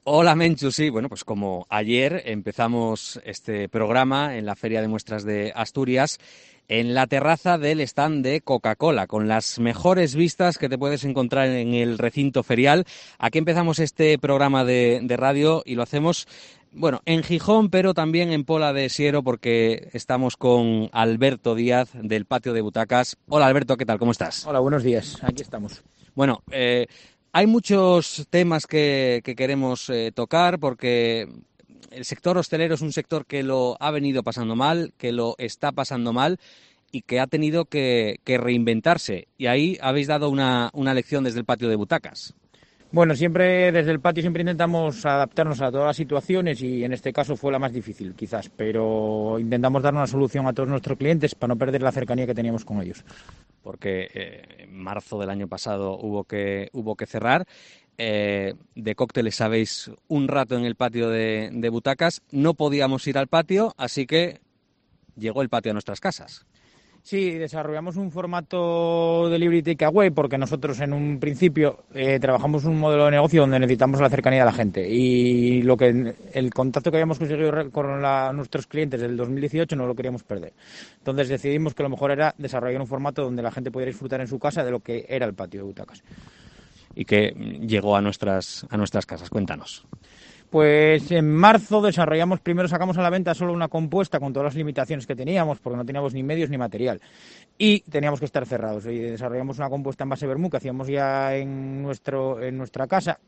Hola Menchu, sí, bueno, pues como ayer empezamos este programa en la Feria de Muestras de Asturias, en la terraza del stand de Coca-Cola, con las mejores vistas que te puedes encontrar en el recinto ferial. Aquí empezamos este programa de radio y lo hacemos, bueno, en Gijón, pero también en Pola de Siero, porque estamos con Alberto Díaz del Patio de Butacas. Hola Alberto, ¿qué tal? ¿Cómo estás? Hola, buenos días. Aquí estamos. Bueno, hay muchos temas que queremos tocar porque el sector hostelero es un sector que lo ha venido pasando mal, que lo está pasando mal y que ha tenido que reinventarse. Y ahí habéis dado una lección desde el patio de butacas. Bueno, siempre desde el patio siempre intentamos adaptarnos a todas las situaciones y en este caso fue la más difícil, quizás, pero intentamos dar una solución a todos nuestros clientes para no perder la cercanía que teníamos con ellos. Porque en marzo del año pasado hubo que cerrar. De cócteles sabéis un rato en el patio de butacas. No podíamos ir al patio, así que llegó el patio a nuestras casas. Sí, desarrollamos un formato delivery takeaway porque nosotros en un principio trabajamos un modelo de negocio donde necesitamos la cercanía de la gente y el contacto que habíamos conseguido con nuestros clientes del 2018 no lo queríamos perder. Entonces decidimos que lo mejor era desarrollar un formato donde la gente pudiera disfrutar en su casa de lo que era el patio de butacas. Y que llegó a nuestras casas. Cuéntanos. Pues en marzo primero sacamos a la venta solo una compuesta con todas las limitaciones que teníamos, porque no teníamos ni medios ni material. Y teníamos que estar cerrados. Y desarrollamos una compuesta en base vermú que hacíamos ya en nuestra casa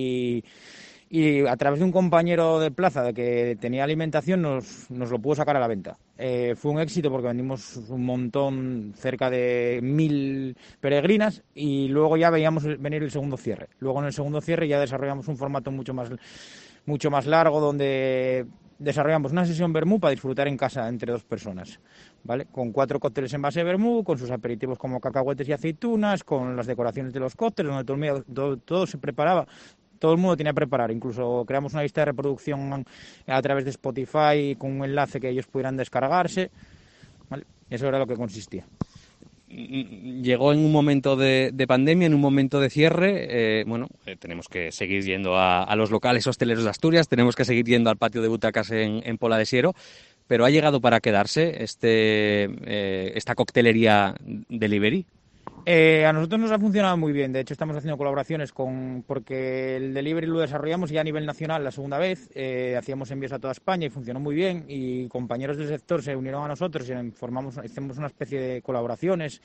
y a través de un compañero de plaza de que tenía alimentación nos lo pudo sacar a la venta. Fue un éxito porque vendimos un montón, cerca de 1000 peregrinas y luego ya veíamos venir el segundo cierre. Luego en el segundo cierre ya desarrollamos un formato mucho más largo donde desarrollamos una sesión vermú para disfrutar en casa entre dos personas, ¿vale? Con 4 cócteles en base de vermú, con sus aperitivos como cacahuetes y aceitunas, con las decoraciones de los cócteles, donde todo se preparaba. Todo el mundo tenía que preparar, incluso creamos una lista de reproducción a través de Spotify con un enlace que ellos pudieran descargarse, ¿vale? Eso era lo que consistía. Llegó en un momento de pandemia, en un momento de cierre. Bueno, tenemos que seguir yendo a los locales hosteleros de Asturias, tenemos que seguir yendo al patio de butacas en Pola de Siero, pero ha llegado para quedarse esta coctelería delivery. A nosotros nos ha funcionado muy bien. De hecho, estamos haciendo colaboraciones porque el delivery lo desarrollamos ya a nivel nacional la segunda vez. Hacíamos envíos a toda España y funcionó muy bien. Y compañeros del sector se unieron a nosotros y hicimos una especie de colaboraciones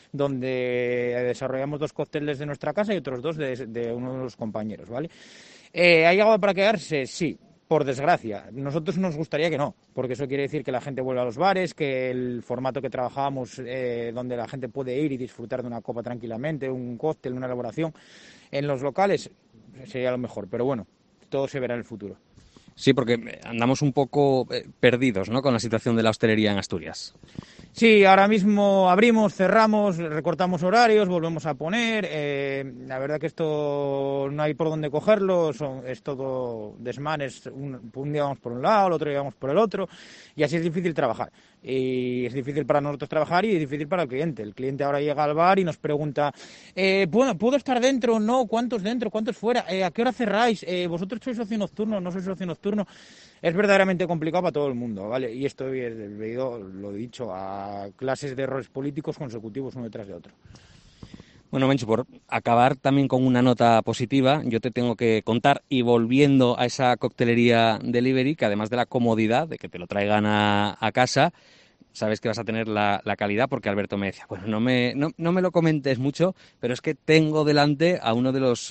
donde desarrollamos 2 cócteles de nuestra casa y otros 2 de uno de los compañeros, ¿vale? ¿Ha llegado para quedarse? Sí. Por desgracia, nosotros nos gustaría que no, porque eso quiere decir que la gente vuelva a los bares, que el formato que trabajábamos, donde la gente puede ir y disfrutar de una copa tranquilamente, un cóctel, una elaboración, en los locales sería lo mejor, pero bueno, todo se verá en el futuro. Sí, porque andamos un poco perdidos, ¿no?, con la situación de la hostelería en Asturias. Sí, ahora mismo abrimos, cerramos, recortamos horarios, volvemos a poner. La verdad que esto no hay por dónde cogerlo, es todo desmanes. Un día vamos por un lado, el otro día vamos por el otro, y así es difícil trabajar. Y es difícil para nosotros trabajar y es difícil para el cliente. El cliente ahora llega al bar y nos pregunta, ¿puedo estar dentro? No, ¿cuántos dentro? ¿Cuántos fuera? ¿A qué hora cerráis? ¿Vosotros sois socio nocturno? ¿No sois socio nocturno? Es verdaderamente complicado para todo el mundo, ¿vale? Y esto es debido, lo he dicho, a clases de errores políticos consecutivos uno detrás de otro. Bueno, Menchu, por acabar también con una nota positiva, yo te tengo que contar, y volviendo a esa coctelería delivery, que además de la comodidad de que te lo traigan a casa, sabes que vas a tener la calidad, porque Alberto me decía, bueno, no me lo comentes mucho, pero es que tengo delante a uno de los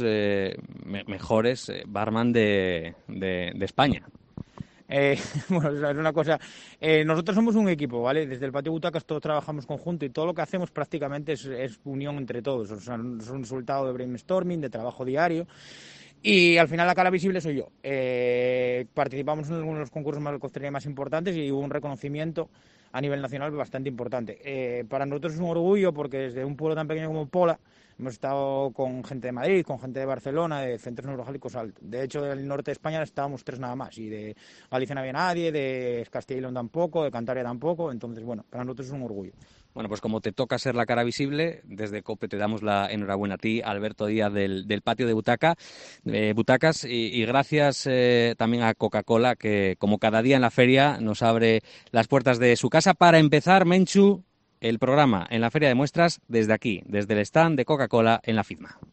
mejores barman de España. Eh, bueno, es una cosa. Nosotros somos un equipo, ¿vale? Desde el Patio Butacas todos trabajamos conjunto y todo lo que hacemos prácticamente es unión entre todos. O sea, es un resultado de brainstorming, de trabajo diario. Y al final la cara visible soy yo. Participamos en algunos de los concursos de coctelería más importantes y hubo un reconocimiento a nivel nacional bastante importante. Para nosotros es un orgullo porque desde un pueblo tan pequeño como Pola hemos estado con gente de Madrid, con gente de Barcelona, de centros neurológicos altos. De hecho, del norte de España estábamos 3 nada más y de Galicia no había nadie, de Castilla y León tampoco, de Cantabria tampoco. Entonces, bueno, para nosotros es un orgullo. Bueno, pues como te toca ser la cara visible, desde COPE te damos la enhorabuena a ti, Alberto Díaz, del patio de butacas, y gracias también a Coca-Cola, que como cada día en la feria nos abre las puertas de su casa para empezar, Menchu, el programa en la Feria de Muestras desde aquí, desde el stand de Coca-Cola en la FIDMA.